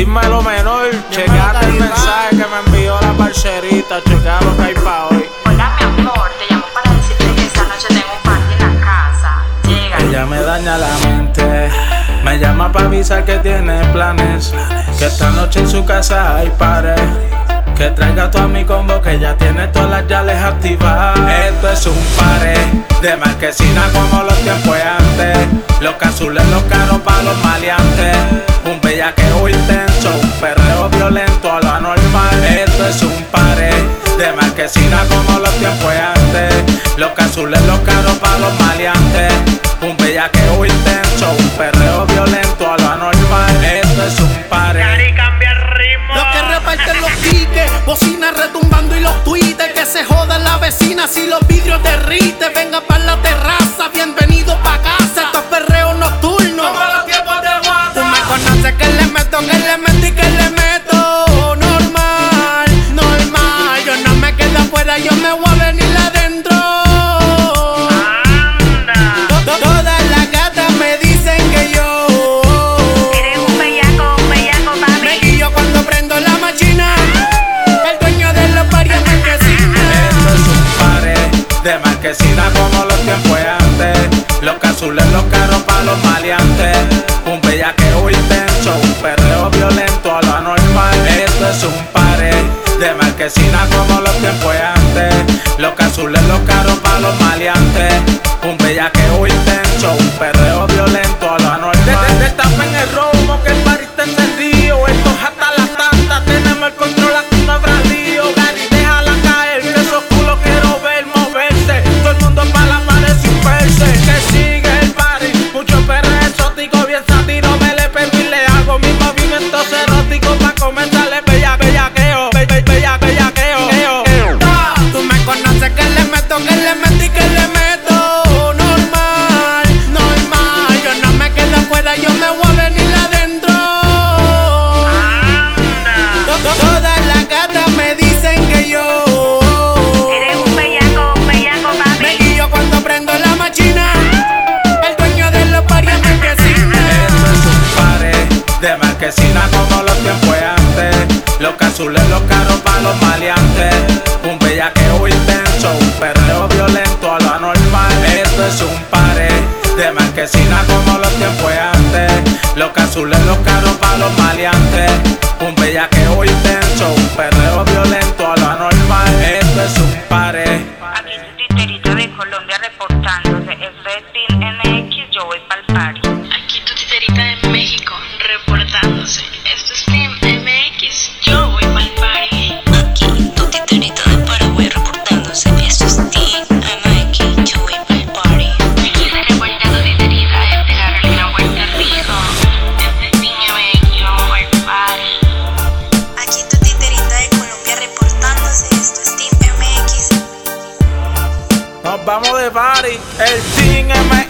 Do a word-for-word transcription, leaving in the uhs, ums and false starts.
Dímelo menor, chequeate el mensaje que me envió la parcerita, chequea lo que hay pa' hoy. Hola mi amor, te llamo para decirte que esta noche tengo un party en la casa. Llega. Ella me daña la mente, me llama pa' avisar que tiene planes, que esta noche en su casa hay pared. Que traiga tú a mi combo que ya tiene todas las llaves activadas. Esto es un paré de marquesina como los tiempos de antes. Los azules, los caros pa' los maleantes. Un bellaqueo intenso, un perreo violento a lo anormal. Esto es un paré de marquesina como los tiempos de antes. Los azules, los caros pa' los maleantes. Un bellaqueo intenso, un perreo violento a lo anormal. Esto es un paré. Los que reparten los tickets, bocinas retumbando y los tweets. Que se joda la vecina si los vidrios derriten. Venga pa' la terraza, bienvenido pa' casa. Estos perreos nocturnos como los tiempos de WhatsApp. Tú me conoces que le meto, que le meto y que le meto. Normal, normal. Yo no me quedo afuera, yo me voy a venir adentro. Anda. Todas las gatas me dicen que yo Eres un bellaco, un bellaco papi. me guillo cuando prendo la máquina. El dueño de los paris es marquesina. Esto es un paré de marquesina como los tiempos de antes. Los azules, los caros pa' los maleantes. Un bellaqueo intenso, un perreo violento a lo anormal. Esto es un paré de marquesina como los tiempos de antes. Los azules, los caros pa' los maleantes. Un bellaqueo intenso, un perreo violento a lo anormal. Destapen el romo que el party está encendido. Esto es hasta las tantas, tenemos el control, aquí no habrá lío. Gary, déjala caer, que esos culos quiero ver moverse. Todo el mundo pa' la pared sin verse. Que sigue el party, mucho perreo exótico, bien sátiro. Me le pego y le hago mis movimientos eróticos pa' comenzarle bella, bellaqueo, be, be, bella, bellaqueo, eo, eo. Tú me conoces que le meto, que le meto y que le meto. Normal, normal. Yo no me quedo afuera, yo me voy a venir adentro. To- Todas las gatas me dicen que yo Eres un bellaco, un bellaco me papi. guillo cuando prendo la máquina. El dueño de los paris es marquesina. Esto es un paré de marquesina como los tiempos de antes. Los azules, los caros pa' los maleantes. Un bellaqueo intenso, un perreo violento a lo anormal. Esto es un paré de marquesina como los tiempos de antes. Los azules, los caros pa' los maleantes. Un bellaqueo intenso, un perreo violento a lo anormal. Esto es un paré. Aquí tu titerita de Colombia reportándose. Es Red Team M X, yo voy pa'l party. Aquí tu titerita de México, reportándose. Esto es Team M X, yo voy pa'l party. Aquí tu titerita de Paraguay reportándose. Esto es Team M X, yo voy pa'l party. Aquí se reporta tu titerita desde Carolina, Puerto Rico. Esto es Team M X, yo voy pa'l party. Aquí tu titerita de Colombia reportándose. Esto es Team M X. Nos vamos de party, el Team M